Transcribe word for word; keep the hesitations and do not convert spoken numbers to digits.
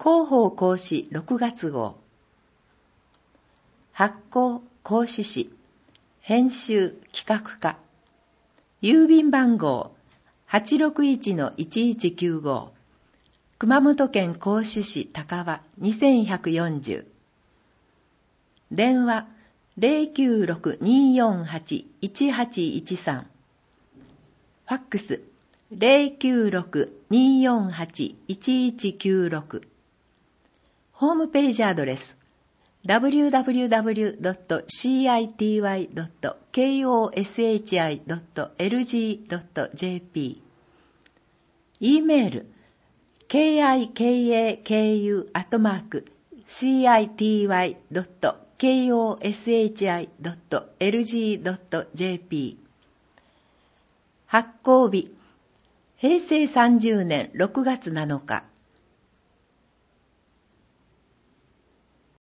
広報講師ろくがつ号。発行講師士、編集企画課。郵便番号 はちろくいちのいちいちきゅうご。熊本県合志市高和にせんひゃくよんじゅう。電話 ゼロきゅうろく にーよんはち いちはちいちさん。ファックス ゼロきゅうろく にーよんはち いちいちきゅうろく。ホームページアドレス ダブリューダブリューダブリュードットシーアイティーワイドットコシドットエルジードットジェーピー。 E メール キカク アットマーク シーアイティーワイドットコシドットエルジードットジェーピー。 発行日平成さんじゅうねんろくがつなのか